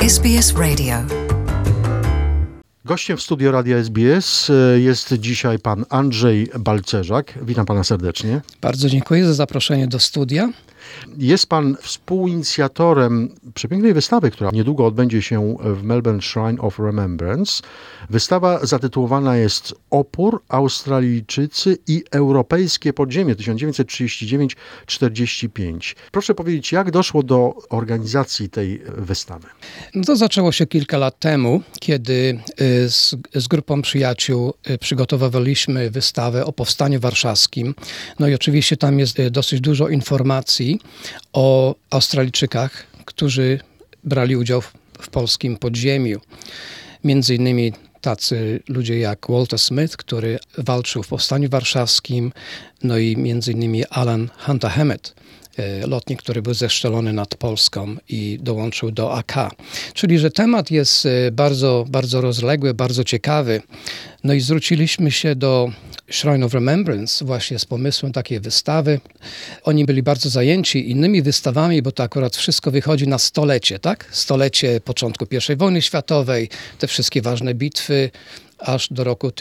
SBS Radio. Gościem w studio Radia SBS jest dzisiaj pan Andrzej Balcerzak. Witam pana serdecznie. Bardzo dziękuję za zaproszenie do studia. Jest pan współinicjatorem przepięknej wystawy, która niedługo odbędzie się w Melbourne Shrine of Remembrance. Wystawa zatytułowana jest Opór, Australijczycy i Europejskie Podziemie 1939-45. Proszę powiedzieć, jak doszło do organizacji tej wystawy? No to zaczęło się kilka lat temu, kiedy z grupą przyjaciół przygotowywaliśmy wystawę o Powstaniu Warszawskim. No i oczywiście tam jest dosyć dużo informacji o Australijczykach, którzy brali udział w polskim podziemiu. Między innymi tacy ludzie jak Walter Smith, który walczył w Powstaniu Warszawskim, no i między innymi Alan Hunter Hammett, lotnik, który był zestrzelony nad Polską i dołączył do AK. Czyli, że temat jest bardzo, bardzo rozległy, bardzo ciekawy. No i zwróciliśmy się do Shrine of Remembrance właśnie z pomysłem takiej wystawy. Oni byli bardzo zajęci innymi wystawami, bo to akurat wszystko wychodzi na stolecie, tak? Stolecie początku I wojny światowej, te wszystkie ważne bitwy, aż do roku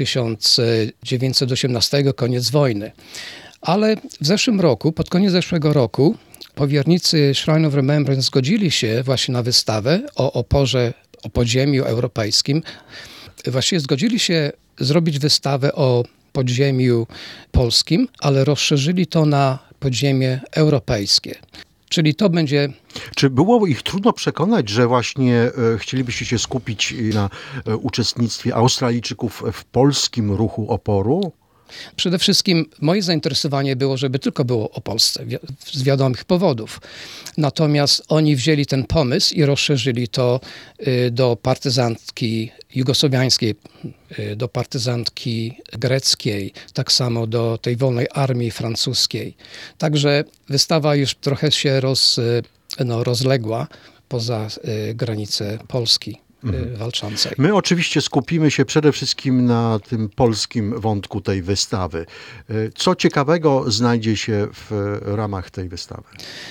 1918, koniec wojny. Ale w zeszłym roku, pod koniec zeszłego roku, powiernicy Shrine of Remembrance zgodzili się właśnie na wystawę o oporze, o podziemiu europejskim. Właściwie zgodzili się zrobić wystawę o podziemiu polskim, ale rozszerzyli to na podziemie europejskie. Czyli to będzie... Czy było ich trudno przekonać, że właśnie chcielibyście się skupić na uczestnictwie Australijczyków w polskim ruchu oporu? Przede wszystkim moje zainteresowanie było, żeby tylko było o Polsce, z wiadomych powodów. Natomiast oni wzięli ten pomysł i rozszerzyli to do partyzantki jugosłowiańskiej, do partyzantki greckiej, tak samo do tej wolnej armii francuskiej. Także wystawa już trochę się rozległa poza granice Polski. Walczącej. My oczywiście skupimy się przede wszystkim na tym polskim wątku tej wystawy. Co ciekawego znajdzie się w ramach tej wystawy?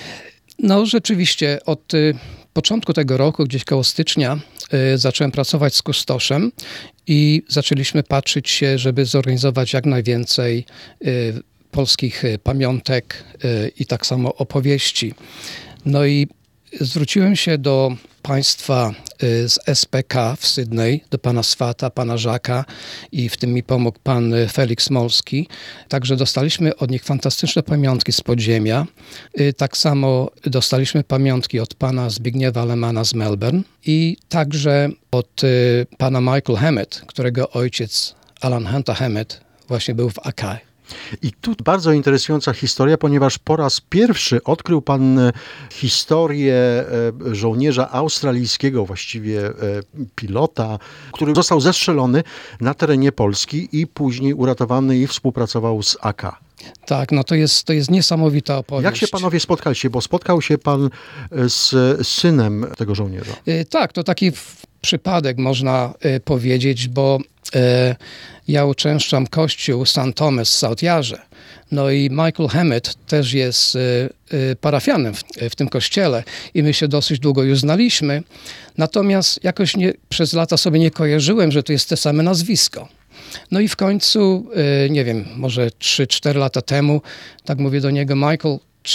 No rzeczywiście od początku tego roku, gdzieś koło stycznia, zacząłem pracować z kustoszem i zaczęliśmy patrzeć się, żeby zorganizować jak najwięcej polskich pamiątek i tak samo opowieści. No i zwróciłem się do państwa z SPK w Sydney, do pana Swata, pana Żaka i w tym mi pomógł pan Felix Molski. Także dostaliśmy od nich fantastyczne pamiątki z podziemia. Tak samo dostaliśmy pamiątki od pana Zbigniewa Lemana z Melbourne i także od pana Michael Hammett, którego ojciec Alan Hunter Hammett właśnie był w AK. I tu bardzo interesująca historia, ponieważ po raz pierwszy odkrył pan historię żołnierza australijskiego, właściwie pilota, który został zestrzelony na terenie Polski i później uratowany i współpracował z AK. Tak, no to jest niesamowita opowieść. Jak się panowie spotkaliście? Bo spotkał się pan z synem tego żołnierza. Tak, to taki przypadek można powiedzieć, bo ja uczęszczam kościół St. Thomas w Southjarze. No i Michael Hammett też jest parafianem w tym kościele i my się dosyć długo już znaliśmy. Natomiast jakoś przez lata sobie nie kojarzyłem, że to jest te same nazwisko. No i w końcu, nie wiem, może 3-4 lata temu, tak mówię do niego: Michael,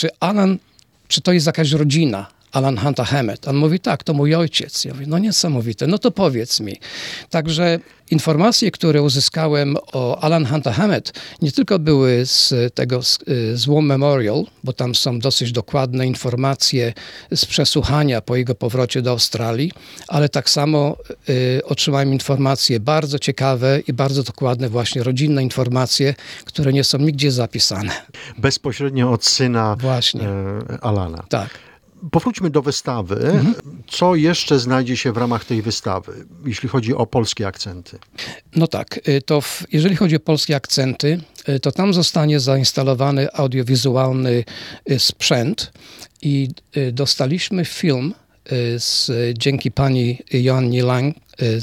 czy to jest jakaś rodzina? Alan Hunter Hammett. On mówi: tak, to mój ojciec. Ja mówię: no niesamowite, no to powiedz mi. Także informacje, które uzyskałem o Alan Hunter Hammett, nie tylko były z War Memorial, bo tam są dosyć dokładne informacje z przesłuchania po jego powrocie do Australii, ale tak samo otrzymałem informacje bardzo ciekawe i bardzo dokładne, właśnie rodzinne informacje, które nie są nigdzie zapisane. Bezpośrednio od syna właśnie. Alana. Tak. Powróćmy do wystawy. Co jeszcze znajdzie się w ramach tej wystawy, jeśli chodzi o polskie akcenty? No tak, jeżeli chodzi o polskie akcenty, to tam zostanie zainstalowany audiowizualny sprzęt i dostaliśmy film dzięki pani Joannie Lang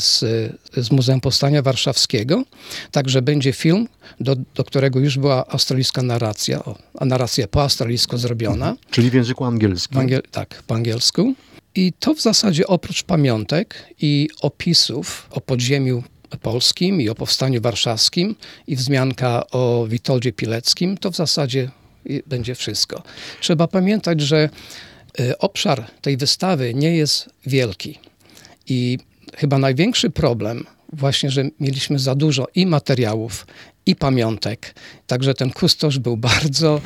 z Muzeum Powstania Warszawskiego. Także będzie film, do którego już była australijska narracja, a narracja po australijsku zrobiona. Czyli w języku angielskim. Tak, po angielsku. I to w zasadzie oprócz pamiątek i opisów o podziemiu polskim i o powstaniu warszawskim i wzmianka o Witoldzie Pileckim, to w zasadzie będzie wszystko. Trzeba pamiętać, że obszar tej wystawy nie jest wielki i chyba największy problem właśnie, że mieliśmy za dużo i materiałów, i pamiątek. Także ten kustosz był bardzo,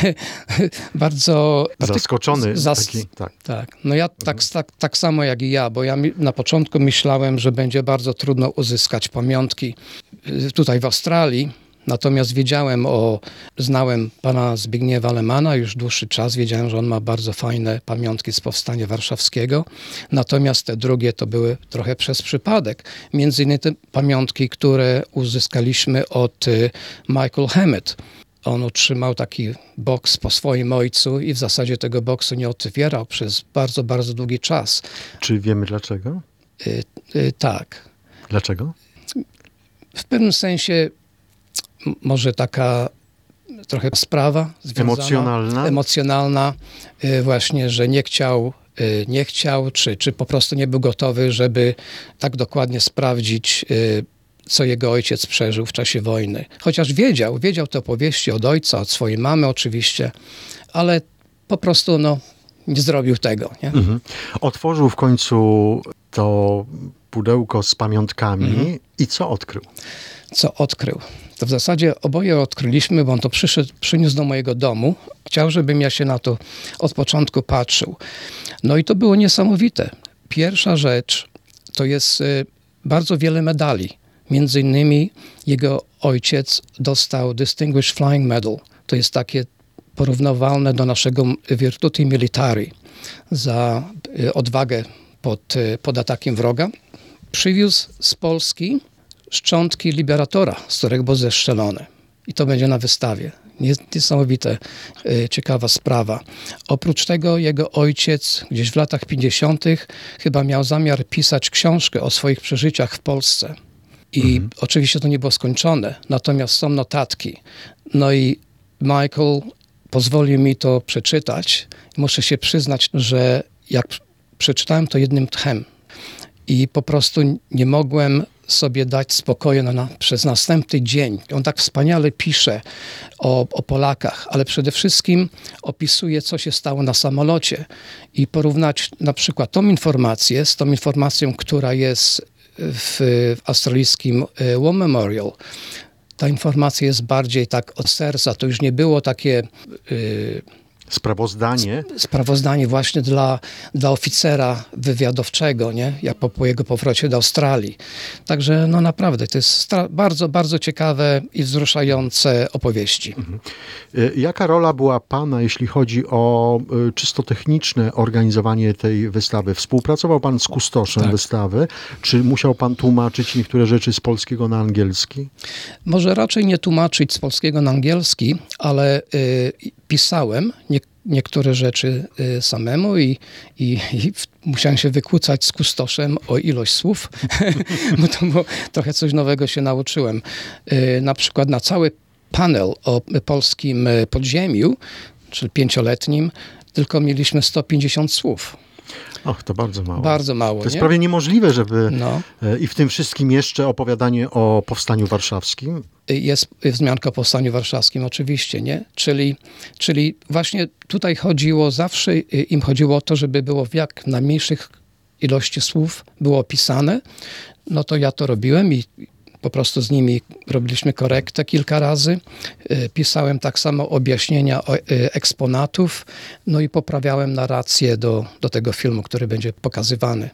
bardzo... Zaskoczony. Tak. Tak. No ja tak samo jak i ja, bo ja na początku myślałem, że będzie bardzo trudno uzyskać pamiątki tutaj w Australii. Natomiast znałem pana Zbigniewa Lemana już dłuższy czas, wiedziałem, że on ma bardzo fajne pamiątki z Powstania Warszawskiego. Natomiast te drugie to były trochę przez przypadek. Między innymi te pamiątki, które uzyskaliśmy od Michael Hammett. On otrzymał taki boks po swoim ojcu i w zasadzie tego boksu nie otwierał przez bardzo, bardzo długi czas. Czy wiemy dlaczego? Tak. Dlaczego? W pewnym sensie może taka trochę sprawa związana, emocjonalna, właśnie, że nie chciał, czy po prostu nie był gotowy, żeby tak dokładnie sprawdzić, co jego ojciec przeżył w czasie wojny. Chociaż wiedział te opowieści od ojca, od swojej mamy oczywiście, ale po prostu nie zrobił tego. Nie? Mhm. Otworzył w końcu to pudełko z pamiątkami i co odkrył? Co odkrył? To w zasadzie oboje odkryliśmy, bo on to przyniósł do mojego domu. Chciał, żebym ja się na to od początku patrzył. No i to było niesamowite. Pierwsza rzecz to jest bardzo wiele medali. Między innymi jego ojciec dostał Distinguished Flying Medal. To jest takie porównywalne do naszego Virtuti Militari za odwagę pod atakiem wroga. Przywiózł z Polski szczątki Liberatora, z których był zestrzelony. I to będzie na wystawie. Niesamowite, ciekawa sprawa. Oprócz tego jego ojciec gdzieś w latach 50. chyba miał zamiar pisać książkę o swoich przeżyciach w Polsce. I oczywiście to nie było skończone, natomiast są notatki. No i Michael pozwolił mi to przeczytać. Muszę się przyznać, że jak przeczytałem to jednym tchem i po prostu nie mogłem sobie dać spokoju przez następny dzień. On tak wspaniale pisze o Polakach, ale przede wszystkim opisuje, co się stało na samolocie i porównać na przykład tą informację z tą informacją, która jest w australijskim War Memorial. Ta informacja jest bardziej tak od serca. To już nie było takie... Sprawozdanie właśnie dla oficera wywiadowczego, nie? Jak po jego powrocie do Australii. Także naprawdę to jest bardzo, bardzo ciekawe i wzruszające opowieści. Jaka rola była pana, jeśli chodzi o czysto techniczne organizowanie tej wystawy? Współpracował pan z kustoszem wystawy? Czy musiał pan tłumaczyć niektóre rzeczy z polskiego na angielski? Może raczej nie tłumaczyć z polskiego na angielski, ale pisałem niektóre rzeczy samemu i musiałem się wykłócać z kustoszem o ilość słów, bo to było, trochę coś nowego się nauczyłem. Na przykład na cały panel o polskim podziemiu, czyli 5-letnim, tylko mieliśmy 150 słów. Och, to bardzo mało. Bardzo mało. To jest prawie niemożliwe, żeby No. I w tym wszystkim jeszcze opowiadanie o Powstaniu Warszawskim. Jest wzmianka o Powstaniu Warszawskim, oczywiście, nie? Czyli właśnie tutaj zawsze im chodziło o to, żeby było w jak najmniejszych ilości słów było opisane. No to ja to robiłem i po prostu z nimi robiliśmy korektę kilka razy. Pisałem tak samo objaśnienia eksponatów, no i poprawiałem narrację do tego filmu, który będzie pokazywany.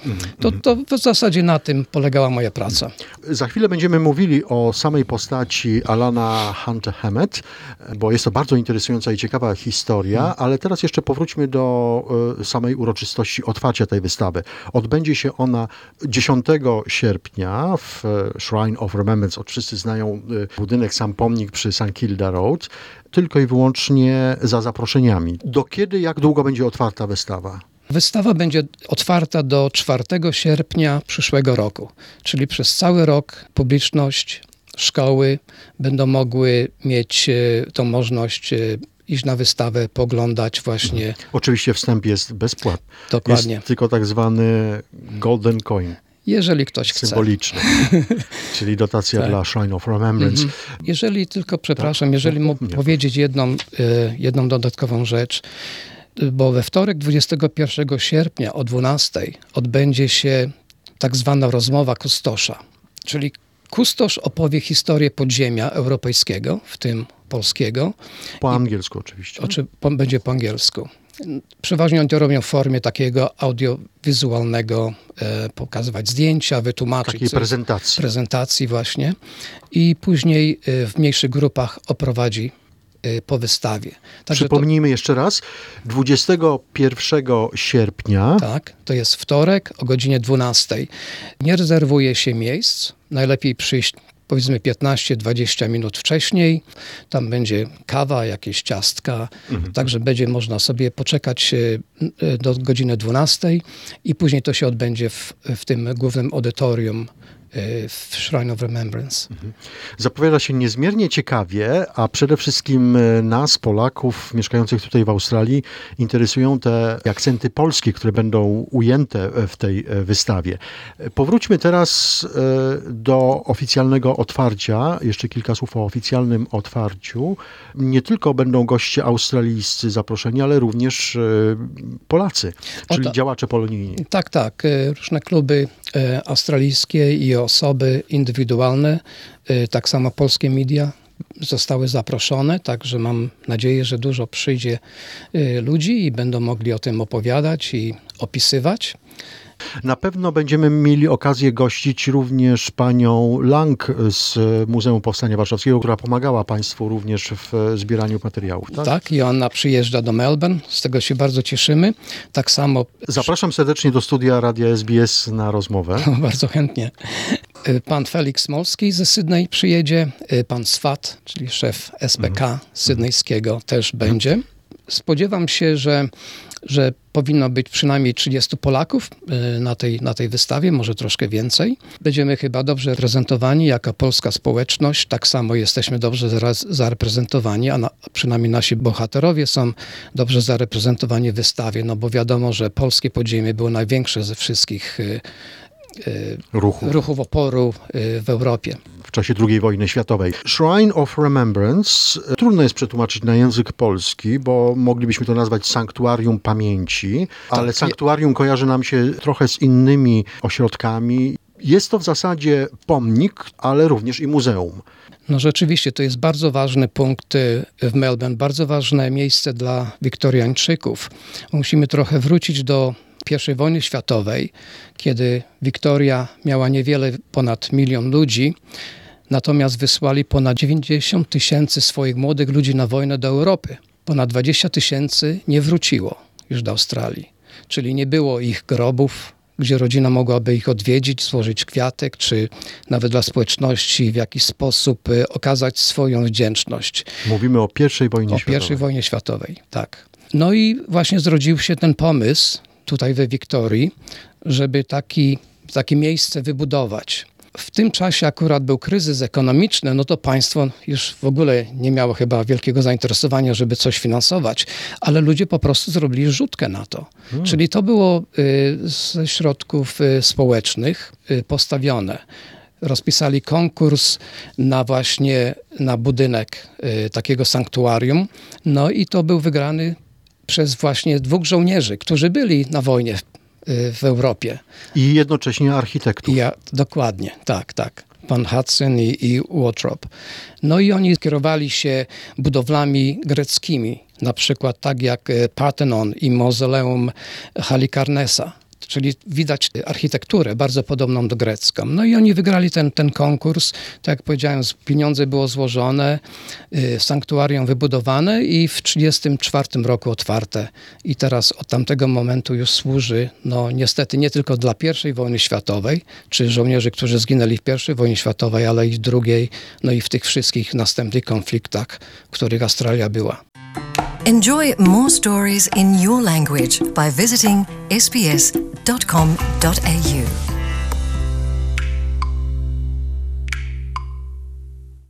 To w zasadzie na tym polegała moja praca. Za chwilę będziemy mówili o samej postaci Alana Hunter Hammett, bo jest to bardzo interesująca i ciekawa historia, ale teraz jeszcze powróćmy do samej uroczystości otwarcia tej wystawy. Odbędzie się ona 10 sierpnia w Shrine of Remembrance. Wszyscy znają budynek, sam pomnik przy St. Kilda Road, tylko i wyłącznie za zaproszeniami. Do kiedy, jak długo będzie otwarta wystawa? Wystawa będzie otwarta do 4 sierpnia przyszłego roku, czyli przez cały rok publiczność, szkoły będą mogły mieć tą możliwość iść na wystawę, poglądać właśnie. Oczywiście wstęp jest bezpłatny. Dokładnie. Jest tylko tak zwany golden coin, Jeżeli ktoś chce. symboliczny, czyli dotacja dla Shrine of Remembrance. Jeżeli tylko, przepraszam, jeżeli mógł powiedzieć jedną dodatkową rzecz, bo we wtorek 21 sierpnia o 12 odbędzie się tak zwana rozmowa kustosza, czyli kustosz opowie historię podziemia europejskiego, w tym polskiego. Po angielsku oczywiście. Będzie po angielsku. Przeważnie oni to robią w formie takiego audiowizualnego, pokazywać zdjęcia, wytłumaczyć. Takiej prezentacji właśnie. I później w mniejszych grupach oprowadzi po wystawie. Także Przypomnijmy jeszcze raz, 21 sierpnia. Tak, to jest wtorek o godzinie 12. Nie rezerwuje się miejsc. Najlepiej przyjść powiedzmy 15-20 minut wcześniej. Tam będzie kawa, jakieś ciastka, także będzie można sobie poczekać do godziny 12 i później to się odbędzie w tym głównym audytorium w Shrine of Remembrance. Zapowiada się niezmiernie ciekawie, a przede wszystkim nas, Polaków mieszkających tutaj w Australii, interesują te akcenty polskie, które będą ujęte w tej wystawie. Powróćmy teraz do oficjalnego otwarcia. Jeszcze kilka słów o oficjalnym otwarciu. Nie tylko będą goście australijscy zaproszeni, ale również Polacy, czyli działacze polonijni. Tak. Różne kluby australijskie i osoby indywidualne, tak samo polskie media zostały zaproszone, także mam nadzieję, że dużo przyjdzie ludzi i będą mogli o tym opowiadać i opisywać. Na pewno będziemy mieli okazję gościć również panią Lang z Muzeum Powstania Warszawskiego, która pomagała państwu również w zbieraniu materiałów. Tak, Joanna przyjeżdża do Melbourne, z tego się bardzo cieszymy. Tak samo... Zapraszam serdecznie do studia Radia SBS na rozmowę. Bardzo chętnie. Pan Felix Smolski ze Sydney przyjedzie, pan Swat, czyli szef SPK sydnejskiego też będzie. Spodziewam się, że powinno być przynajmniej 30 Polaków na tej wystawie, może troszkę więcej. Będziemy chyba dobrze reprezentowani jako polska społeczność, tak samo jesteśmy dobrze zareprezentowani, a przynajmniej nasi bohaterowie są dobrze zareprezentowani w wystawie, no bo wiadomo, że polskie podziemie było największe ze wszystkich ruchów oporu w Europie. W czasie II wojny światowej. Shrine of Remembrance trudno jest przetłumaczyć na język polski, bo moglibyśmy to nazwać sanktuarium pamięci, ale sanktuarium kojarzy nam się trochę z innymi ośrodkami. Jest to w zasadzie pomnik, ale również i muzeum. No rzeczywiście, to jest bardzo ważny punkt w Melbourne, bardzo ważne miejsce dla Wiktoriańczyków. Musimy trochę wrócić do I wojny światowej, kiedy Wiktoria miała niewiele ponad 1 milion ludzi, natomiast wysłali ponad 90 000 swoich młodych ludzi na wojnę do Europy. Ponad 20 000 nie wróciło już do Australii, czyli nie było ich grobów, gdzie rodzina mogłaby ich odwiedzić, złożyć kwiatek, czy nawet dla społeczności w jakiś sposób okazać swoją wdzięczność. Mówimy o I wojnie światowej. O I wojnie światowej, tak. No i właśnie zrodził się ten pomysł tutaj we Wiktorii, żeby takie miejsce wybudować. W tym czasie akurat był kryzys ekonomiczny, no to państwo już w ogóle nie miało chyba wielkiego zainteresowania, żeby coś finansować, ale ludzie po prostu zrobili rzutkę na to. Czyli to było ze środków społecznych postawione. Rozpisali konkurs na budynek takiego sanktuarium, no i to był wygrany przez właśnie 2 żołnierzy, którzy byli na wojnie w Europie. I jednocześnie architektów. Dokładnie, tak. Pan Hudson i Wothrop. No i oni kierowali się budowlami greckimi, na przykład tak jak Parthenon i Mauzoleum Halikarnesa. Czyli widać architekturę bardzo podobną do grecką. No i oni wygrali ten konkurs. Tak jak powiedziałem, pieniądze było złożone, sanktuarium wybudowane i w 1934 roku otwarte. I teraz od tamtego momentu już służy, no niestety nie tylko dla I wojny światowej, czy żołnierzy, którzy zginęli w I wojnie światowej, ale i w II, no i w tych wszystkich następnych konfliktach, w których Australia była. Enjoy more stories in your language by visiting sbs.com.au.